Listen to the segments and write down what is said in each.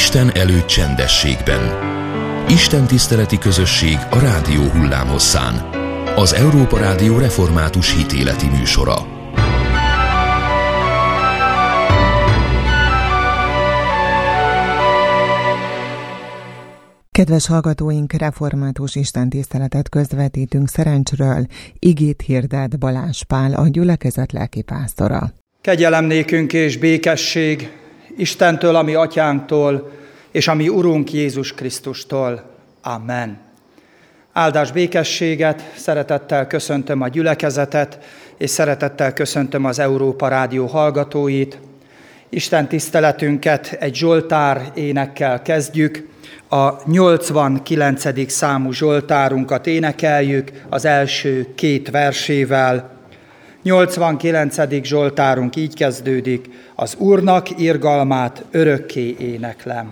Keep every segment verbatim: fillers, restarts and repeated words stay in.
Isten előtt csendességben. Isten tiszteleti közösség a rádió hullámhosszán. Az Európa Rádió református hitéleti műsora. Kedves hallgatóink, református istentiszteletet közvetítünk Szerencsről, igét hirdet Balázs Pál, a gyülekezet lelkipásztora. Kegyelem nékünk és békesség Istentől, a mi atyánktól, és a mi Urunk Jézus Krisztustól. Amen. Áldás békességet, szeretettel köszöntöm a gyülekezetet, és szeretettel köszöntöm az Európa Rádió hallgatóit. Isten tiszteletünket egy zsoltár énekkel kezdjük. A nyolcvankilencedik számú zsoltárunkat énekeljük az első két versével. nyolcvankilencedik zsoltárunk így kezdődik: az Úrnak irgalmát örökké éneklem.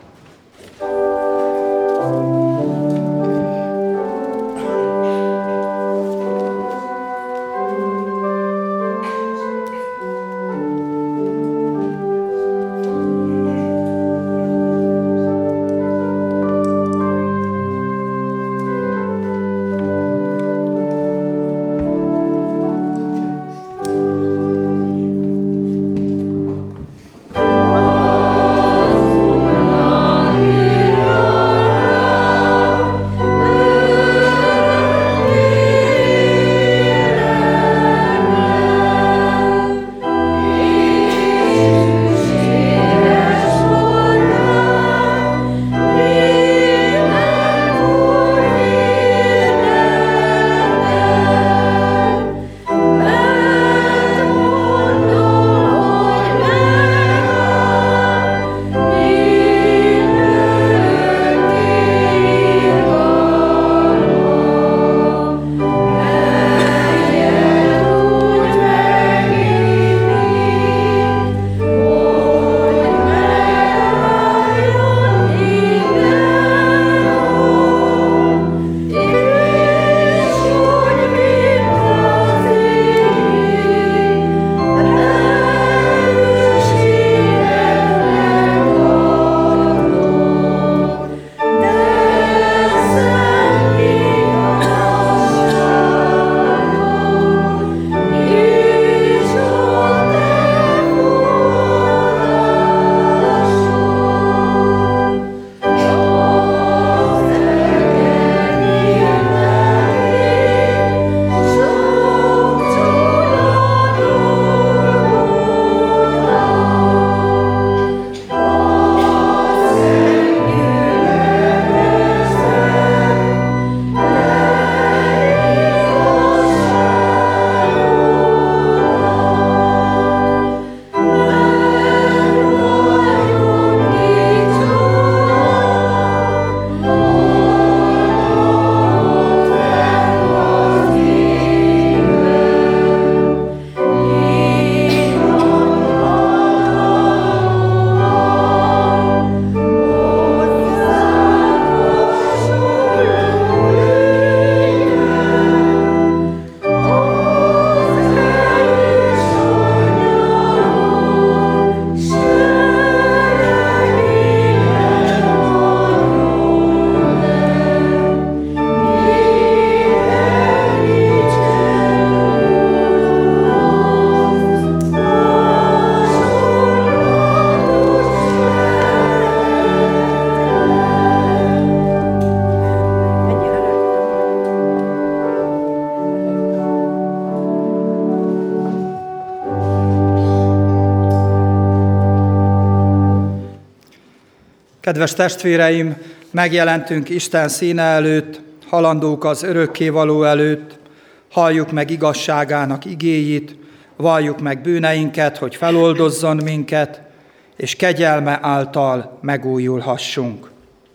Kedves testvéreim, megjelentünk Isten színe előtt, halandók az örökkévaló előtt, halljuk meg igazságának igéjét, valljuk meg bűneinket, hogy feloldozzon minket, és kegyelme által megújulhassunk.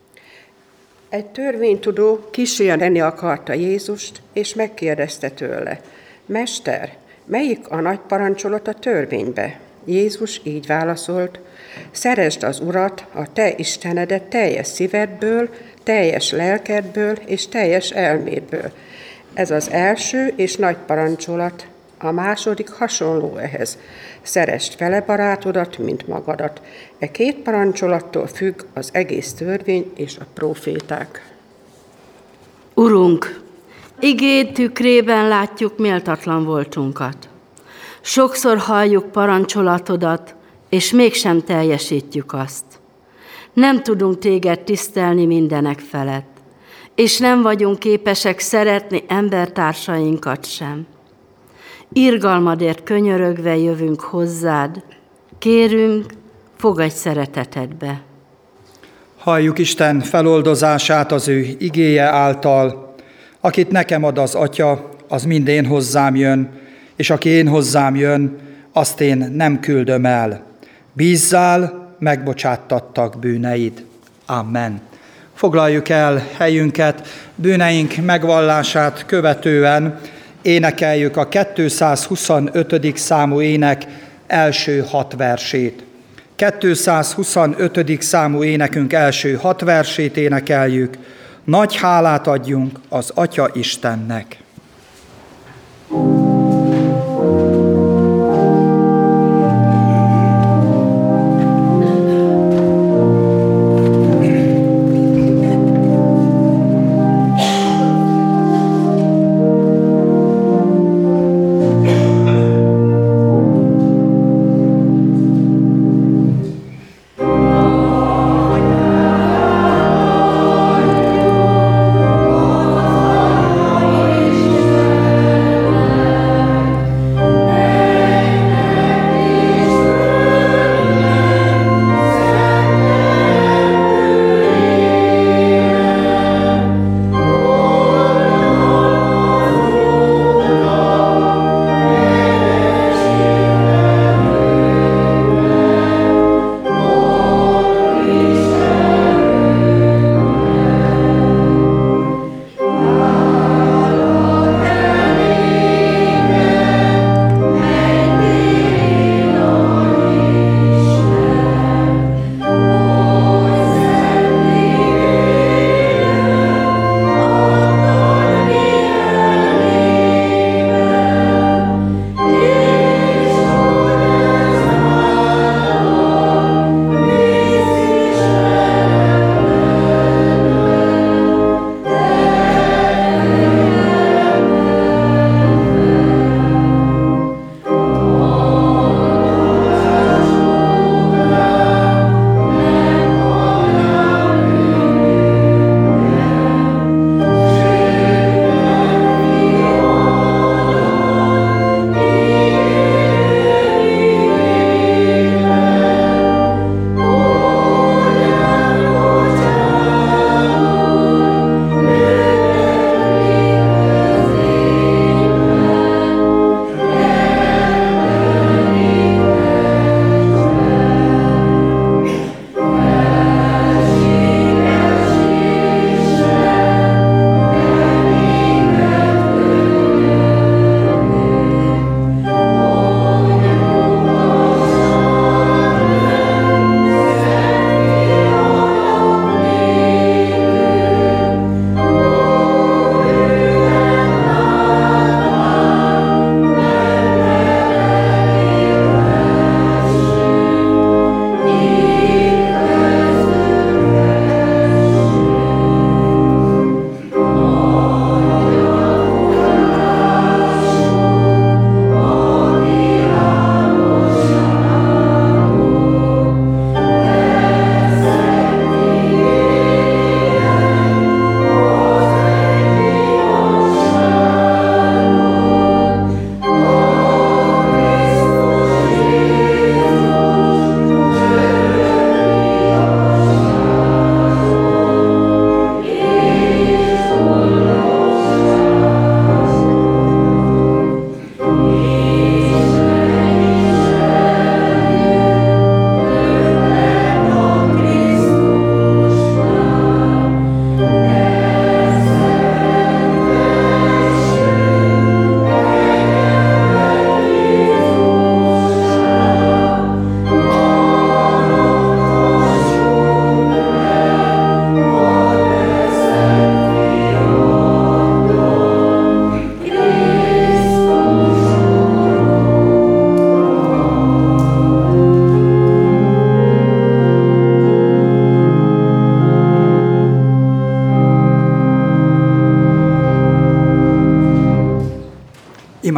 Egy törvénytudó kísérni akarta Jézust, és megkérdezte tőle: Mester, melyik a nagy parancsolat a törvénybe? Jézus így válaszolt: szeresd az Urat, a te Istenedet teljes szívedből, teljes lelkedből és teljes elmédből. Ez az első és nagy parancsolat. A második hasonló ehhez. Szeresd fele barátodat, mint magadat. E két parancsolattól függ az egész törvény és a próféták. Urunk, igéd tükrében látjuk méltatlan voltunkat. Sokszor halljuk parancsolatodat, és mégsem teljesítjük azt. Nem tudunk téged tisztelni mindenek felett, és nem vagyunk képesek szeretni embertársainkat sem. Irgalmadért könyörögve jövünk hozzád, kérünk, fogadj szeretetedbe. Halljuk Isten feloldozását az ő igéje által. Akit nekem ad az Atya, az mind én hozzám jön, és aki én hozzám jön, azt én nem küldöm el. Bízzál, megbocsáttattak bűneid. Amen. Foglaljuk el helyünket, bűneink megvallását követően énekeljük a kétszázhuszonötödik számú ének első hat versét. kétszázhuszonötödik számú énekünk első hat versét énekeljük. Nagy hálát adjunk az Atya Istennek. Amen.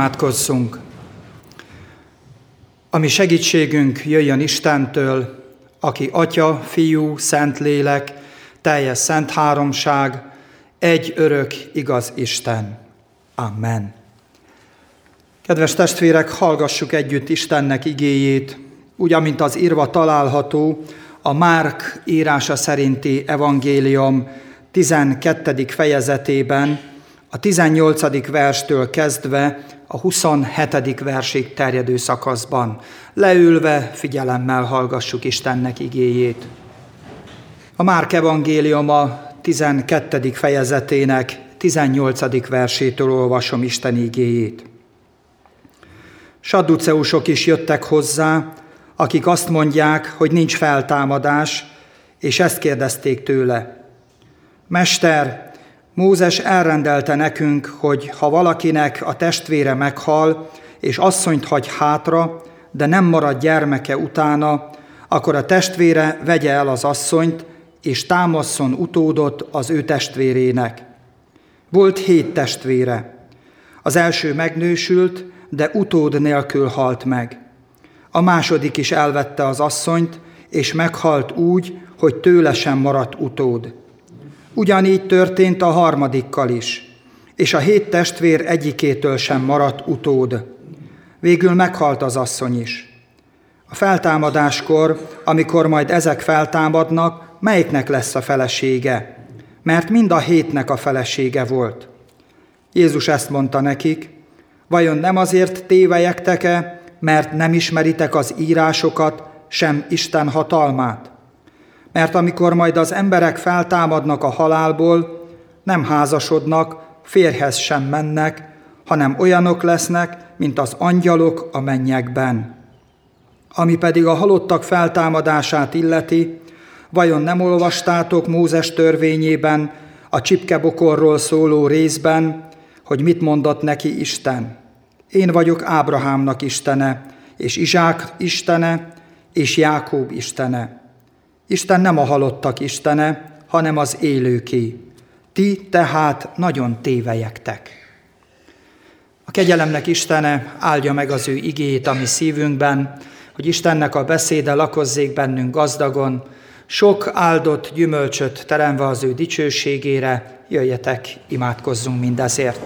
Imádkozzunk! Ami segítségünk jöjjön Istentől, aki Atya, Fiú, Szentlélek, teljes szent háromság, egy örök, igaz Isten. Amen. Kedves testvérek, hallgassuk együtt Istennek igéjét, úgy, amint az írva található a Márk írása szerinti evangélium tizenkettedik fejezetében, a tizennyolcadik verstől kezdve a huszonhetedik versig terjedő szakaszban. Leülve figyelemmel hallgassuk Istennek igéjét. A Márk evangéliuma tizenkettedik fejezetének tizennyolcadik versétől olvasom Isten igéjét. Sadduceusok is jöttek hozzá, akik azt mondják, hogy nincs feltámadás, és ezt kérdezték tőle. Mester, Mózes elrendelte nekünk, hogy ha valakinek a testvére meghal, és asszonyt hagy hátra, de nem marad gyermeke utána, akkor a testvére vegye el az asszonyt, és támasszon utódot az ő testvérének. Volt hét testvére. Az első megnősült, de utód nélkül halt meg. A második is elvette az asszonyt, és meghalt úgy, hogy tőle sem maradt utód. Ugyanígy történt a harmadikkal is, és a hét testvér egyikétől sem maradt utód. Végül meghalt az asszony is. A feltámadáskor, amikor majd ezek feltámadnak, melyiknek lesz a felesége? Mert mind a hétnek a felesége volt. Jézus ezt mondta nekik, vajon nem azért tévelyegtek-e, mert nem ismeritek az írásokat, sem Isten hatalmát? Mert amikor majd az emberek feltámadnak a halálból, nem házasodnak, férjhez sem mennek, hanem olyanok lesznek, mint az angyalok a mennyekben. Ami pedig a halottak feltámadását illeti, vajon nem olvastátok Mózes törvényében, a csipkebokorról szóló részben, hogy mit mondott neki Isten? Én vagyok Ábrahámnak Istene, és Izsák Istene, és Jákób Istene. Isten nem a halottak Istene, hanem az élőké. Ti tehát nagyon tévelyegtek. A kegyelemnek Istene áldja meg az ő igéjét a mi szívünkben, hogy Istennek a beszéde lakozzék bennünk gazdagon, sok áldott gyümölcsöt teremve az ő dicsőségére, jöjjetek, imádkozzunk mindezért.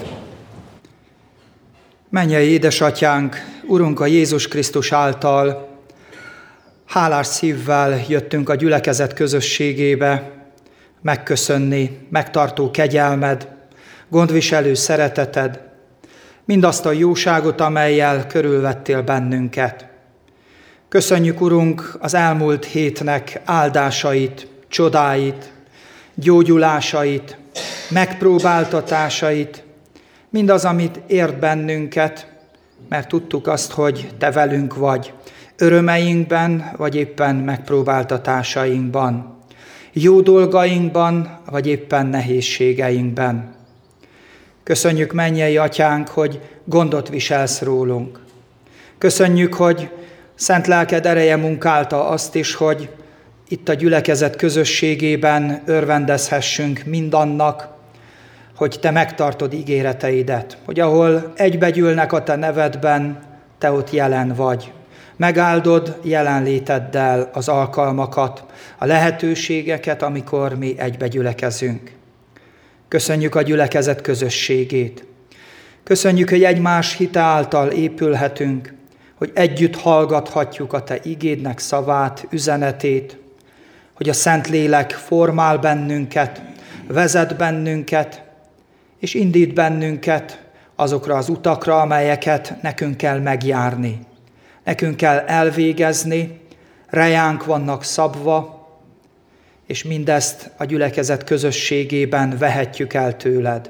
Mennyei édesatyánk, Urunk, a Jézus Krisztus által hálás szívvel jöttünk a gyülekezet közösségébe megköszönni megtartó kegyelmed, gondviselő szereteted, mindazt a jóságot, amellyel körülvettél bennünket. Köszönjük, Urunk, az elmúlt hétnek áldásait, csodáit, gyógyulásait, megpróbáltatásait, mindaz, amit ért bennünket, mert tudtuk azt, hogy Te velünk vagy, örömeinkben, vagy éppen megpróbáltatásainkban, jó dolgainkban, vagy éppen nehézségeinkben. Köszönjük, mennyei Atyánk, hogy gondot viselsz rólunk. Köszönjük, hogy szent lelked ereje munkálta azt is, hogy itt a gyülekezet közösségében örvendezhessünk mindannak, hogy Te megtartod ígéreteidet, hogy ahol egybegyűlnek a Te nevedben, Te ott jelen vagy. Megáldod jelenléteddel az alkalmakat, a lehetőségeket, amikor mi egybegyülekezünk. Köszönjük a gyülekezet közösségét. Köszönjük, hogy egymás hite által épülhetünk, hogy együtt hallgathatjuk a Te igédnek szavát, üzenetét, hogy a Szentlélek formál bennünket, vezet bennünket, és indít bennünket azokra az utakra, amelyeket nekünk kell megjárni. Nekünk kell elvégezni, rejánk vannak szabva, és mindezt a gyülekezet közösségében vehetjük el tőled.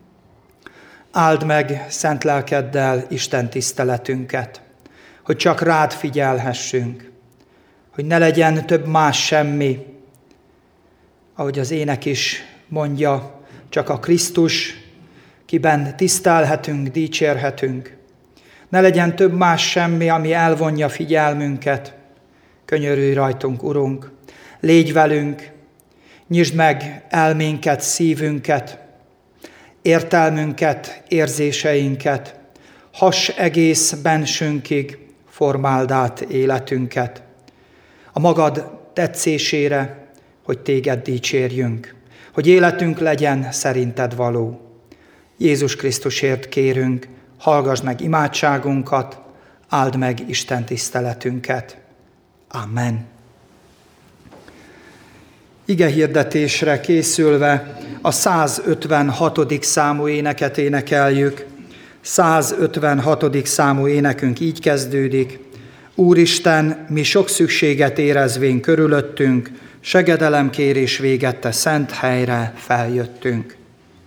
Áld meg szent lelkeddel Isten tiszteletünket, hogy csak rád figyelhessünk, hogy ne legyen több más semmi, ahogy az ének is mondja, csak a Krisztus, kiben tisztelhetünk, dicsérhetünk. Ne legyen több más semmi, ami elvonja figyelmünket. Könyörülj rajtunk, Urunk, légy velünk, nyisd meg elménket, szívünket, értelmünket, érzéseinket, Hass egész bensünkig, formáld át életünket. A magad tetszésére, hogy téged dicsérjünk, hogy életünk legyen szerinted való. Jézus Krisztusért kérünk, hallgass meg imádságunkat, áld meg Isten tiszteletünket. Amen. Igehirdetésre készülve a százötvenhatodik számú éneket énekeljük. százötvenhatodik számú énekünk így kezdődik. Úristen, mi sok szükséget érezvén körülöttünk, segedelemkérés véget te szent helyre feljöttünk.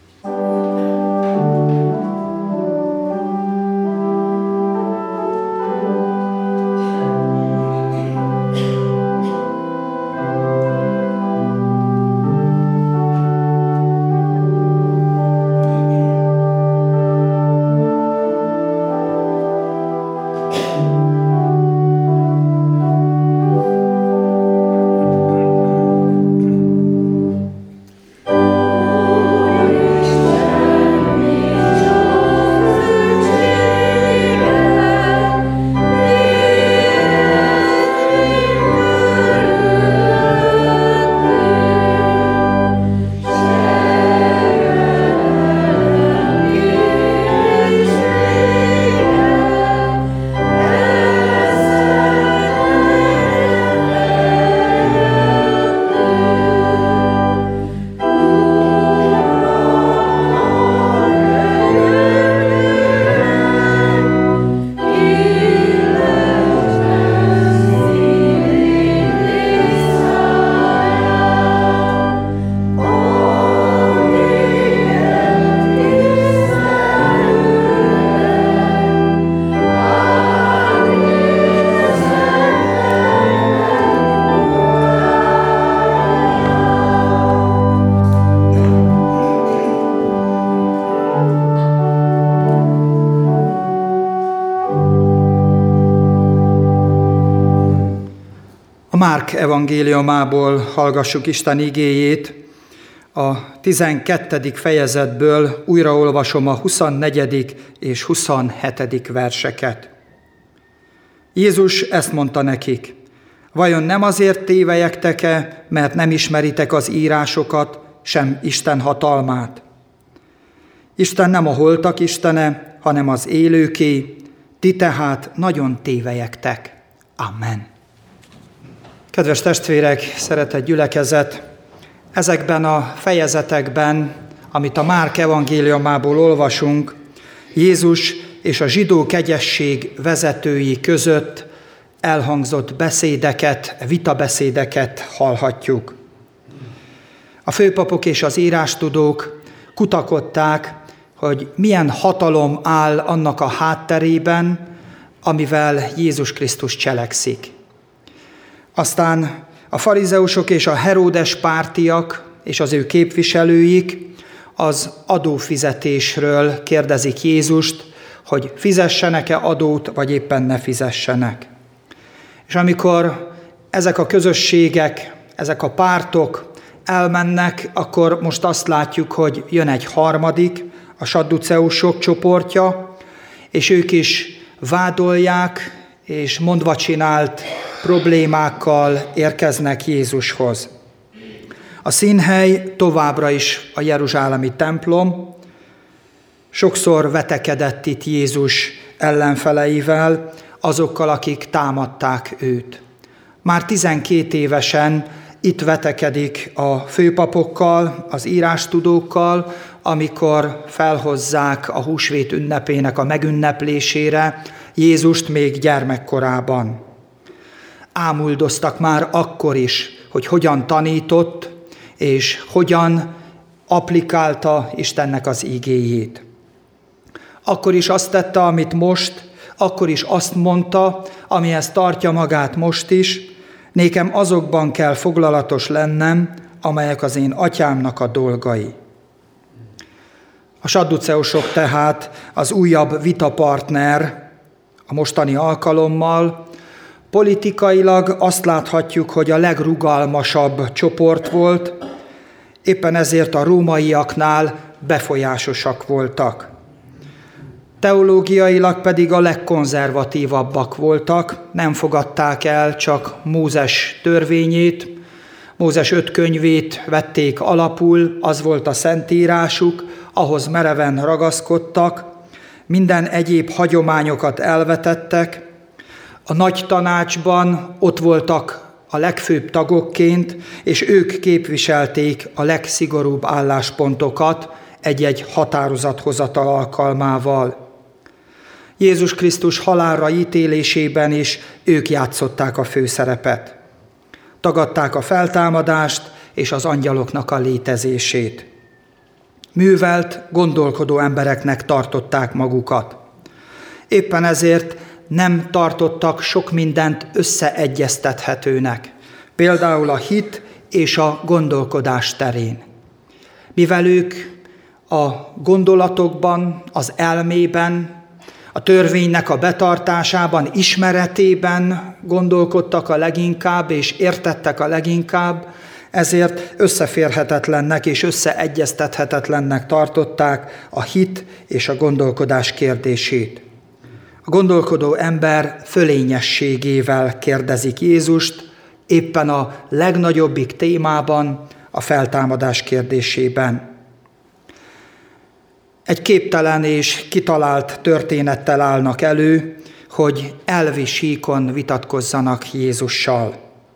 Márk evangéliumából hallgassuk Isten igéjét, a tizenkettedik fejezetből újraolvasom a huszonnegyedik és huszonhetedik verseket. Jézus ezt mondta nekik: vajon nem azért tévelyegtek-e, mert nem ismeritek az írásokat, sem Isten hatalmát? Isten nem a holtak istene, hanem az élőké, ti tehát nagyon tévelyegtek. Amen. Kedves testvérek, szeretett gyülekezet, ezekben a fejezetekben, amit a Márk evangéliumából olvasunk, Jézus és a zsidó kegyesség vezetői között elhangzott beszédeket, vitabeszédeket hallhatjuk. A főpapok és az írástudók kutakodták, hogy milyen hatalom áll annak a hátterében, amivel Jézus Krisztus cselekszik. Aztán a farizeusok és a Heródes pártiak és az ő képviselőik az adófizetésről kérdezik Jézust, hogy fizessenek-e adót, vagy éppen ne fizessenek. És amikor ezek a közösségek, ezek a pártok elmennek, akkor most azt látjuk, hogy jön egy harmadik, a sadduceusok csoportja, és ők is vádolják, és mondva csinált problémákkal érkeznek Jézushoz. A színhely továbbra is a jeruzsálemi templom. Sokszor vetekedett itt Jézus ellenfeleivel, azokkal, akik támadták őt. Már tizenkét évesen itt vetekedik a főpapokkal, az írástudókkal, amikor felhozzák a húsvét ünnepének a megünneplésére Jézust még gyermekkorában. Ámuldoztak már akkor is, hogy hogyan tanított, és hogyan applikálta Istennek az igéjét. Akkor is azt tette, amit most, akkor is azt mondta, amihez tartja magát most is: nékem azokban kell foglalatos lennem, amelyek az én atyámnak a dolgai. A sadduceusok tehát az újabb vitapartner a mostani alkalommal. Politikailag azt láthatjuk, hogy a legrugalmasabb csoport volt, éppen ezért a rómaiaknál befolyásosak voltak. Teológiailag pedig a legkonzervatívabbak voltak, nem fogadták el csak Mózes törvényét, Mózes öt könyvét vették alapul, az volt a szentírásuk, ahhoz mereven ragaszkodtak, minden egyéb hagyományokat elvetettek, a nagy tanácsban ott voltak a legfőbb tagokként, és ők képviselték a legszigorúbb álláspontokat egy-egy határozathozatal alkalmával. Jézus Krisztus halálra ítélésében is ők játszották a főszerepet. Tagadták a feltámadást és az angyaloknak a létezését. Művelt, gondolkodó embereknek tartották magukat. Éppen ezért nem tartottak sok mindent összeegyeztethetőnek, például a hit és a gondolkodás terén. Mivel ők a gondolatokban, az elmében, a törvénynek a betartásában, ismeretében gondolkodtak a leginkább, és értettek a leginkább, ezért összeférhetetlennek és összeegyeztethetetlennek tartották a hit és a gondolkodás kérdését. A gondolkodó ember fölényességével kérdezik Jézust, éppen a legnagyobbik témában, a feltámadás kérdésében. Egy képtelen és kitalált történettel állnak elő, hogy elvi síkon vitatkozzanak Jézussal.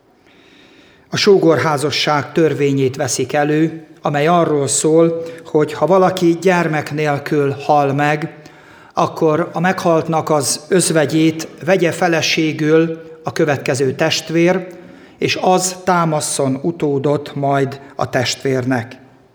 A sógorházasság törvényét veszik elő, amely arról szól, hogy ha valaki gyermek nélkül hal meg, akkor a meghaltnak az özvegyét vegye feleségül a következő testvér, és az támasszon utódot majd a testvérnek.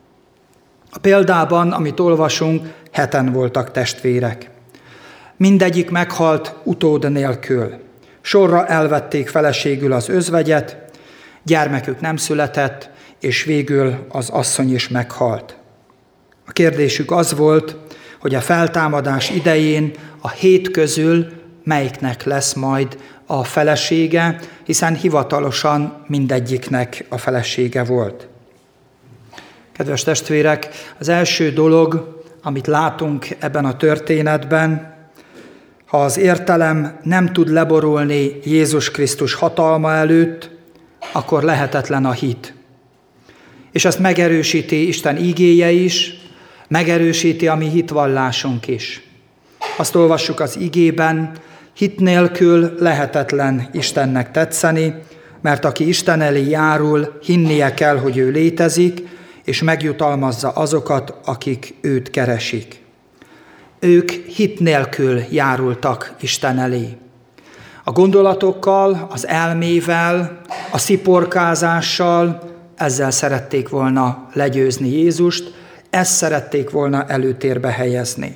A példában, amit olvasunk, heten voltak testvérek. Mindegyik meghalt utód nélkül. Sorra elvették feleségül az özvegyet, gyermekük nem született, és végül az asszony is meghalt. A kérdésük az volt, hogy a feltámadás idején a hét közül melyiknek lesz majd a felesége, hiszen hivatalosan mindegyiknek a felesége volt. Kedves testvérek, az első dolog, amit látunk ebben a történetben, ha az értelem nem tud leborulni Jézus Krisztus hatalma előtt, akkor lehetetlen a hit. És ezt megerősíti Isten ígéje is, megerősíti a mi hitvallásunk is. Azt olvassuk az igében, hit nélkül lehetetlen Istennek tetszeni, mert aki Isten elé járul, hinnie kell, hogy ő létezik, és megjutalmazza azokat, akik őt keresik. Ők hit nélkül járultak Isten elé. A gondolatokkal, az elmével, a sziporkázással, ezzel szerették volna legyőzni Jézust, ezt szerették volna előtérbe helyezni.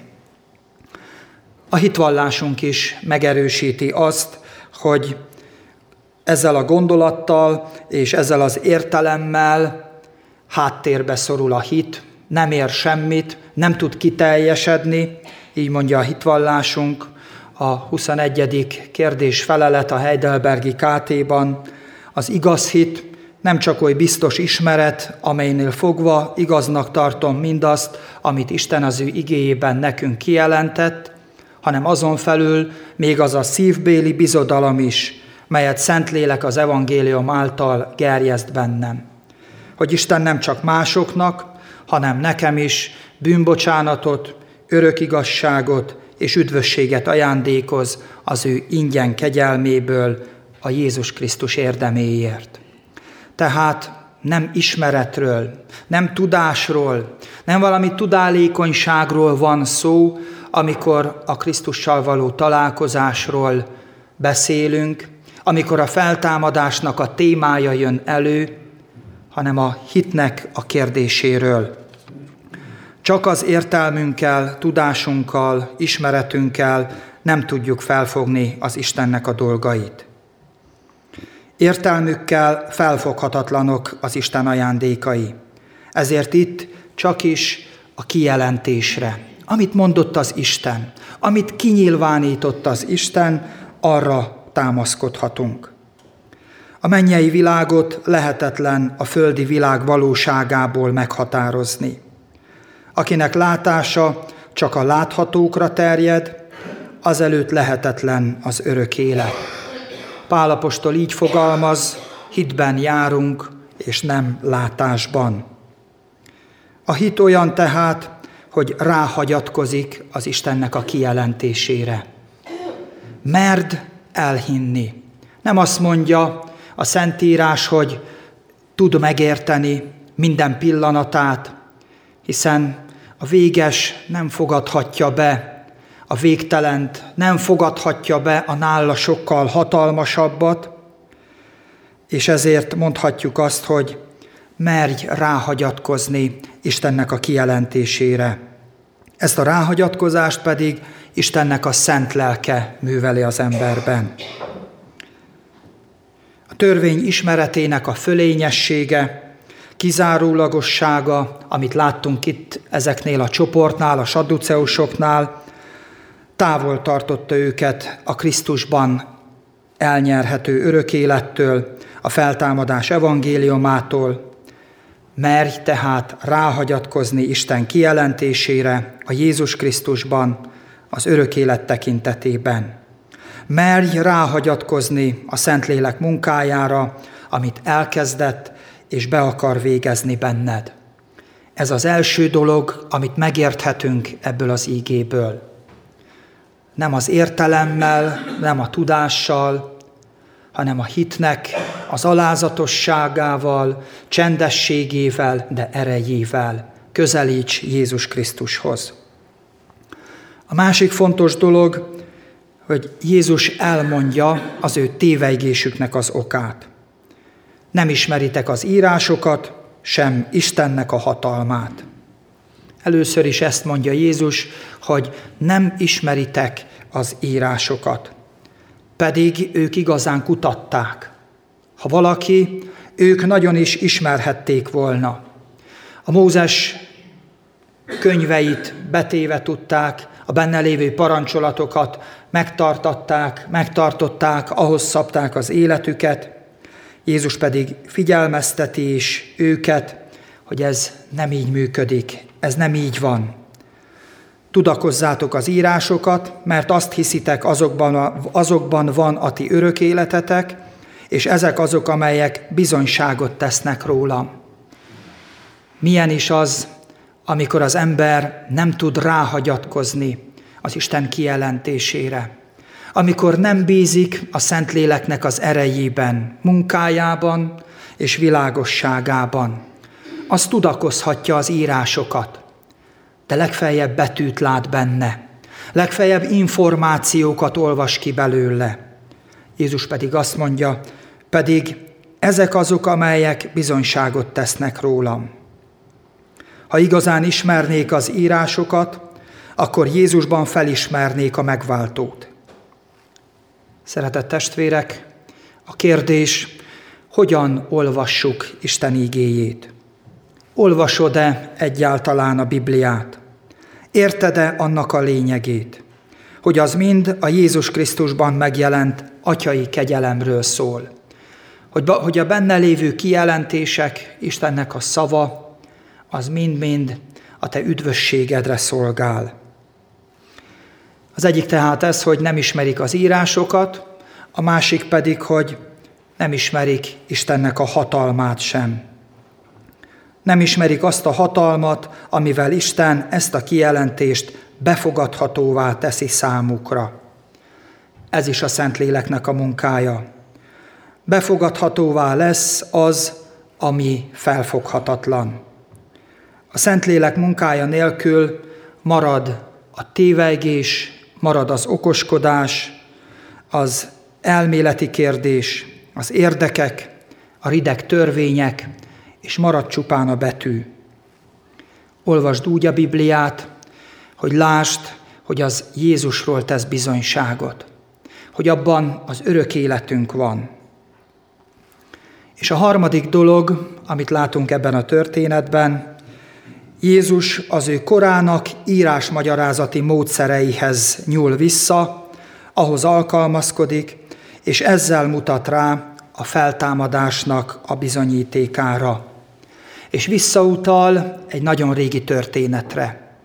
A hitvallásunk is megerősíti azt, hogy ezzel a gondolattal és ezzel az értelemmel háttérbe szorul a hit, nem ér semmit, nem tud kiteljesedni, így mondja a hitvallásunk, a huszonegyedik kérdés-felelet a Heidelbergi ká té-ban. Az igaz hit nem csak oly biztos ismeret, amelynél fogva igaznak tartom mindazt, amit Isten az ő igéjében nekünk kijelentett, hanem azon felül még az a szívbéli bizodalom is, melyet Szentlélek az evangélium által gerjeszt bennem. Hogy Isten nem csak másoknak, hanem nekem is bűnbocsánatot, örök igazságot és üdvösséget ajándékoz az ő ingyen kegyelméből a Jézus Krisztus érdeméért. Tehát nem ismeretről, nem tudásról, nem valami tudálékonyságról van szó, amikor a Krisztussal való találkozásról beszélünk, amikor a feltámadásnak a témája jön elő, hanem a hitnek a kérdéséről. Csak az értelmünkkel, tudásunkkal, ismeretünkkel nem tudjuk felfogni az Istennek a dolgait. Értelmükkel felfoghatatlanok az Isten ajándékai. Ezért itt csak is a kijelentésre, amit mondott az Isten, amit kinyilvánított az Isten, arra támaszkodhatunk. A mennyei világot lehetetlen a földi világ valóságából meghatározni. Akinek látása csak a láthatókra terjed, azelőtt lehetetlen az örök élet. Pál apostol így fogalmaz, hitben járunk, és nem látásban. A hit olyan tehát, hogy ráhagyatkozik az Istennek a kijelentésére. Merd elhinni. Nem azt mondja a Szentírás, hogy tud megérteni minden pillanatát, hiszen a véges nem fogadhatja be a végtelent, nem fogadhatja be a nála sokkal hatalmasabbat, és ezért mondhatjuk azt, hogy merj ráhagyatkozni Istennek a kijelentésére. Ezt a ráhagyatkozást pedig Istennek a szent lelke műveli az emberben. A törvény ismeretének a fölényessége, kizárólagossága, amit láttunk itt ezeknél a csoportnál, a sadduceusoknál, távol tartotta őket a Krisztusban elnyerhető örök élettől, a feltámadás evangéliumától. Merj tehát ráhagyatkozni Isten kijelentésére a Jézus Krisztusban, az örök élet tekintetében. Merj ráhagyatkozni a Szentlélek munkájára, amit elkezdett és be akar végezni benned. Ez az első dolog, amit megérthetünk ebből az ígéből. Nem az értelemmel, nem a tudással, hanem a hitnek az alázatosságával, csendességével, de erejével közelíts Jézus Krisztushoz. A másik fontos dolog, hogy Jézus elmondja az ő tévejgésüknek az okát. Nem ismeritek az írásokat, sem Istennek a hatalmát. Először is ezt mondja Jézus, hogy nem ismeritek az írásokat. Pedig ők igazán kutatták. Ha valaki, ők nagyon is ismerhették volna. A Mózes könyveit betéve tudták, a benne lévő parancsolatokat megtartatták, megtartották, ahhoz szabták az életüket. Jézus pedig figyelmezteti is őket, hogy ez nem így működik, ez nem így van. Tudakozzátok az írásokat, mert azt hiszitek, azokban, a, azokban van a ti örök életetek, és ezek azok, amelyek bizonyságot tesznek rólam. Milyen is az, amikor az ember nem tud ráhagyatkozni az Isten kijelentésére, amikor nem bízik a Szentléleknek az erejében, munkájában és világosságában. Az tudakozhatja az írásokat, de legfeljebb betűt lát benne, legfeljebb információkat olvas ki belőle. Jézus pedig azt mondja, pedig ezek azok, amelyek bizonyságot tesznek rólam. Ha igazán ismernék az írásokat, akkor Jézusban felismernék a megváltót. Szeretett testvérek, a kérdés, hogyan olvassuk Isten igéjét? Olvasod-e egyáltalán a Bibliát? Érted-e annak a lényegét, hogy az mind a Jézus Krisztusban megjelent atyai kegyelemről szól? Hogy, hogy a benne lévő kijelentések, Istennek a szava, az mind-mind a te üdvösségedre szolgál. Az egyik tehát ez, hogy nem ismerik az írásokat, a másik pedig, hogy nem ismerik Istennek a hatalmát sem. Nem ismerik azt a hatalmat, amivel Isten ezt a kijelentést befogadhatóvá teszi számukra. Ez is a Szentléleknek a munkája. Befogadhatóvá lesz az, ami felfoghatatlan. A Szentlélek munkája nélkül marad a tévejgés, marad az okoskodás, az elméleti kérdés, az érdekek, a rideg törvények, és marad csupán a betű. Olvasd úgy a Bibliát, hogy lásd, hogy az Jézusról tesz bizonyságot, hogy abban az örök életünk van. És a harmadik dolog, amit látunk ebben a történetben, Jézus az ő korának írásmagyarázati módszereihez nyúl vissza, ahhoz alkalmazkodik, és ezzel mutat rá a feltámadásnak a bizonyítékára. És visszautal egy nagyon régi történetre,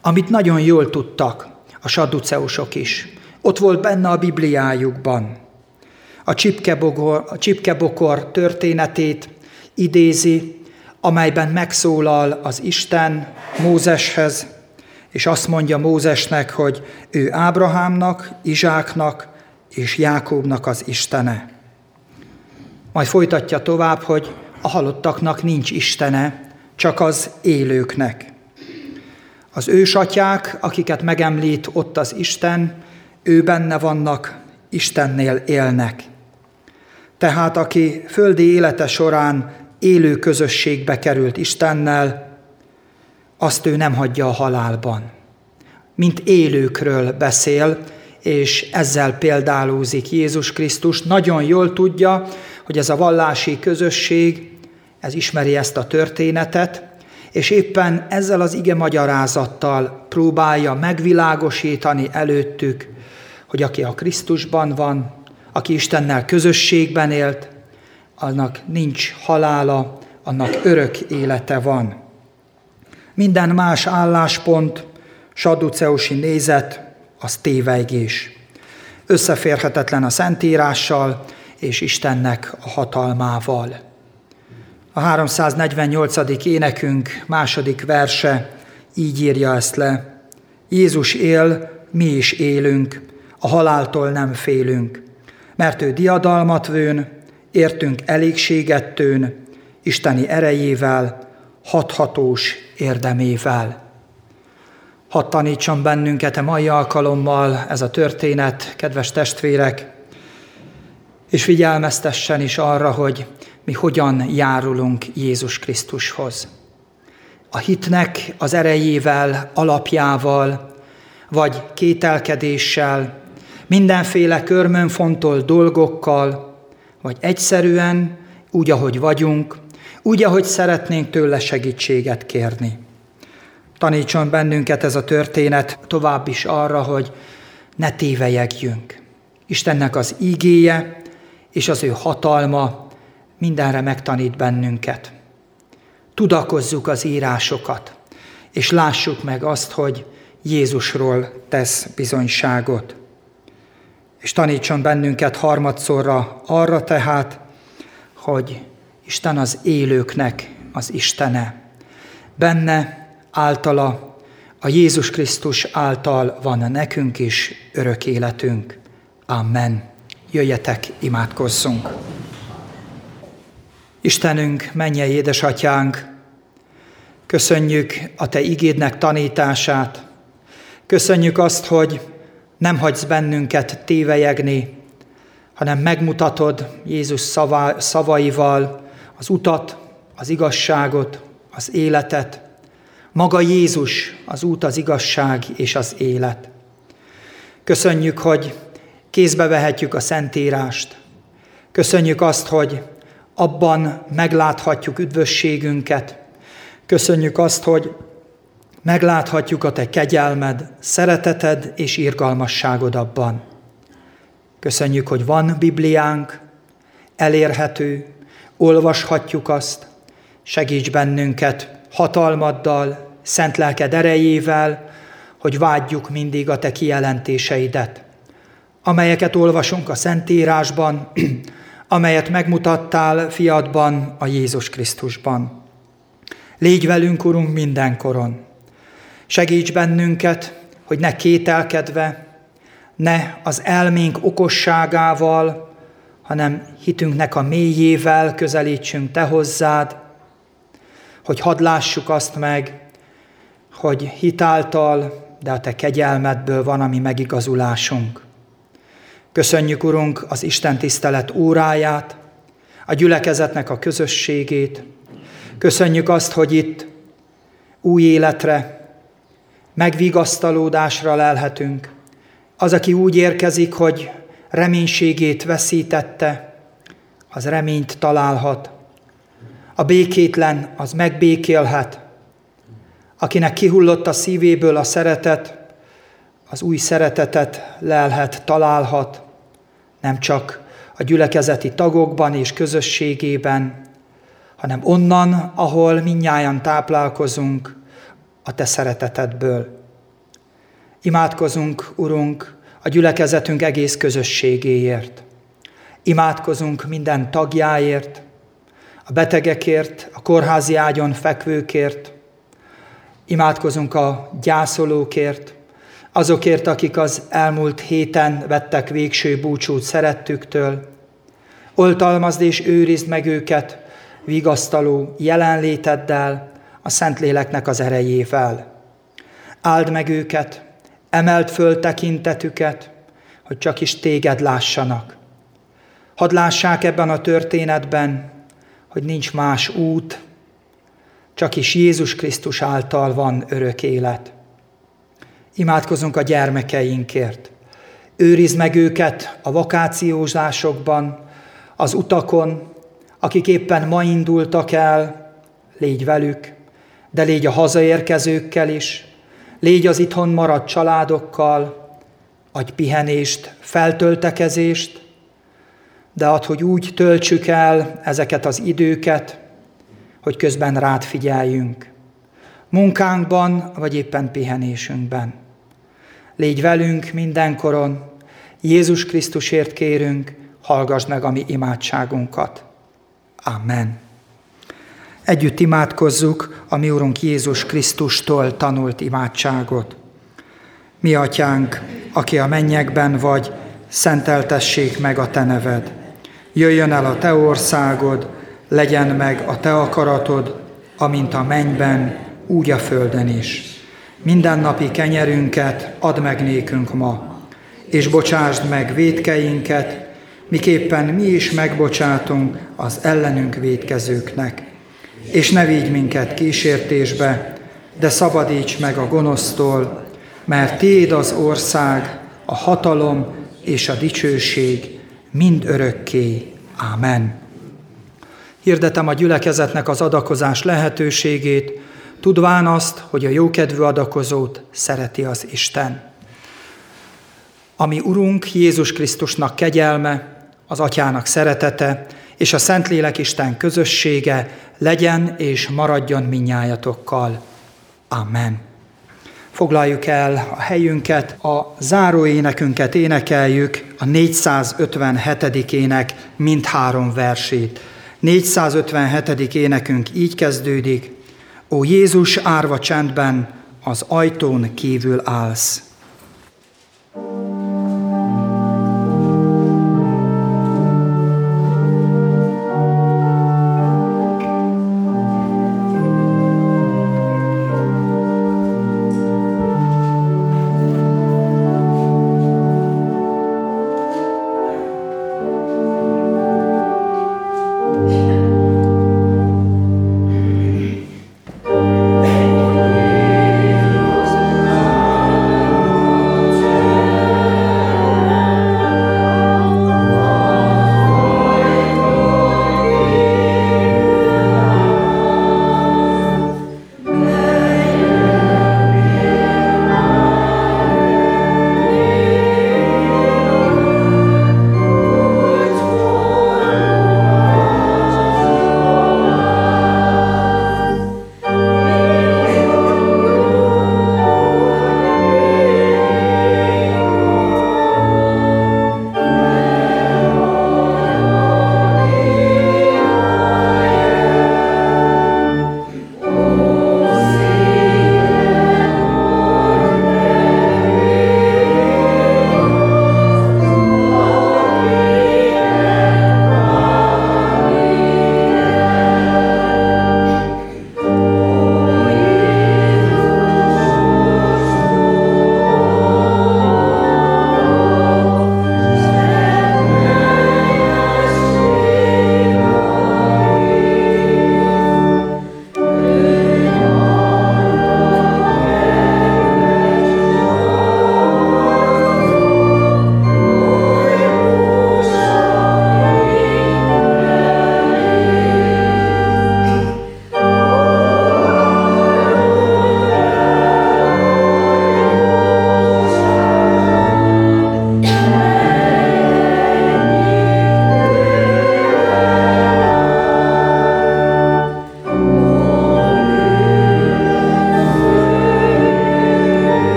amit nagyon jól tudtak a sadduceusok is. Ott volt benne a Bibliájukban. A csipkebokor, a csipkebokor történetét idézi, amelyben megszólal az Isten Mózeshez, és azt mondja Mózesnek, hogy ő Ábrahámnak, Izsáknak és Jákóbnak az Istene. Majd folytatja tovább, hogy a halottaknak nincs istene, csak az élőknek. Az ősatyák, akiket megemlít ott az Isten, ő benne vannak, Istennél élnek. Tehát aki földi élete során élő közösségbe került Istennel, azt ő nem hagyja a halálban. Mint élőkről beszél, és ezzel példálózik Jézus Krisztus. Nagyon jól tudja, hogy ez a vallási közösség, ez ismeri ezt a történetet, és éppen ezzel az ige magyarázattal próbálja megvilágosítani előttük, hogy aki a Krisztusban van, aki Istennel közösségben élt, annak nincs halála, annak örök élete van. Minden más álláspont, sadduceusi nézet, az tévejgés. Összeférhetetlen a Szentírással és Istennek a hatalmával. A háromszáznegyvennyolcadik énekünk második verse így írja ezt le. Jézus él, mi is élünk, a haláltól nem félünk, mert ő diadalmat vőn, értünk elégséget tőn, isteni erejével, hathatós érdemével. Hadd tanítson bennünket a mai alkalommal ez a történet, kedves testvérek, és figyelmeztessen is arra, hogy mi hogyan járulunk Jézus Krisztushoz. A hitnek az erejével, alapjával, vagy kételkedéssel, mindenféle körmönfontolt dolgokkal, vagy egyszerűen, úgy, ahogy vagyunk, úgy, ahogy szeretnénk tőle segítséget kérni. Tanítson bennünket ez a történet tovább is arra, hogy ne tévejegjünk. Istennek az ígéje és az ő hatalma mindenre megtanít bennünket. Tudakozzuk az írásokat, és lássuk meg azt, hogy Jézusról tesz bizonyságot. És tanítson bennünket harmadszorra arra tehát, hogy Isten az élőknek az Istene. Benne, általa, a Jézus Krisztus által van nekünk is örök életünk. Amen. Jöjjetek, imádkozzunk! Istenünk, mennyei édesatyánk, köszönjük a Te igédnek tanítását, köszönjük azt, hogy nem hagysz bennünket tévejegni, hanem megmutatod Jézus szava, szavaival az utat, az igazságot, az életet. Maga Jézus az út, az igazság és az élet. Köszönjük, hogy kézbe vehetjük a Szentírást. Köszönjük azt, hogy abban megláthatjuk üdvösségünket. Köszönjük azt, hogy megláthatjuk a Te kegyelmed, szereteted és irgalmasságod abban. Köszönjük, hogy van Bibliánk, elérhető, olvashatjuk azt, segíts bennünket hatalmaddal, szent lelked erejével, hogy vágyjuk mindig a Te kijelentéseidet, amelyeket olvasunk a Szentírásban, amelyet megmutattál fiadban, a Jézus Krisztusban. Légy velünk, Urunk, mindenkoron. Segíts bennünket, hogy ne kételkedve, ne az elménk okosságával, hanem hitünknek a mélyével közelítsünk Te hozzád, hogy hadd lássuk azt meg, hogy hitáltal, de a Te kegyelmedből van a mi megigazulásunk. Köszönjük, Urunk, az Isten tisztelet óráját, a gyülekezetnek a közösségét. Köszönjük azt, hogy itt új életre, megvigasztalódásra lelhetünk. Az, aki úgy érkezik, hogy reménységét veszítette, az reményt találhat. A békétlen, az megbékélhet. Akinek kihullott a szívéből a szeretet, az új szeretetet lelhet, találhat, nem csak a gyülekezeti tagokban és közösségében, hanem onnan, ahol mindnyájan táplálkozunk a Te szeretetedből. Imádkozunk, Urunk, a gyülekezetünk egész közösségéért. Imádkozunk minden tagjáért, a betegekért, a kórházi ágyon fekvőkért. Imádkozunk a gyászolókért, azokért, akik az elmúlt héten vettek végső búcsút szerettüktől. Oltalmazd és őrizd meg őket vigasztaló jelenléteddel, a Szentléleknek az erejével. Áld meg őket, emeld föl tekintetüket, hogy csak is téged lássanak. Hadd lássák ebben a történetben, hogy nincs más út, csak is Jézus Krisztus által van örök élet. Imádkozunk a gyermekeinkért. Őrizd meg őket a vakációzásokban, az utakon, akik éppen ma indultak el, légy velük, de légy a hazaérkezőkkel is, légy az itthon maradt családokkal, adj pihenést, feltöltekezést, de add, hogy úgy töltsük el ezeket az időket, hogy közben rád figyeljünk. Munkánkban, vagy éppen pihenésünkben. Légy velünk mindenkoron, Jézus Krisztusért kérünk, hallgasd meg a mi imádságunkat. Amen. Együtt imádkozzuk a mi Urunk Jézus Krisztustól tanult imádságot. Mi atyánk, aki a mennyekben vagy, szenteltessék meg a te neved. Jöjjön el a te országod, legyen meg a te akaratod, amint a mennyben, úgy a földön is. Mindennapi kenyerünket add meg nékünk ma, és bocsásd meg vétkeinket, miképpen mi is megbocsátunk az ellenünk vétkezőknek. És ne vigy minket kísértésbe, de szabadíts meg a gonosztól, mert tiéd az ország, a hatalom és a dicsőség mind örökké. Ámen. Hirdetem a gyülekezetnek az adakozás lehetőségét, tudván azt, hogy a jókedvű adakozót szereti az Isten. Ami Urunk Jézus Krisztusnak kegyelme, az Atyának szeretete és a Szentlélek Isten közössége legyen és maradjon mindnyájatokkal. Amen. Foglaljuk el a helyünket, a záróénekünket énekeljük, a négyszázötvenhetedik ének mindhárom versét. négyszázötvenhetedik énekünk így kezdődik: Ó Jézus, árva csendben, az ajtón kívül állsz. Amen.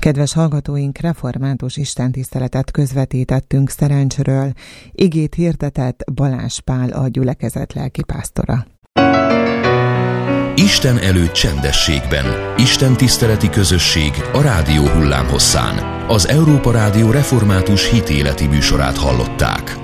Kedves hallgatóink, református istentiszteletet közvetítettünk Szerencsről, igét hirdetett Balázs Pál, a gyülekezet lelkipásztora. Isten előtt csendességben, Isten tiszteleti közösség a rádió hullámhosszán. Az Európa Rádió református hitéleti műsorát hallották.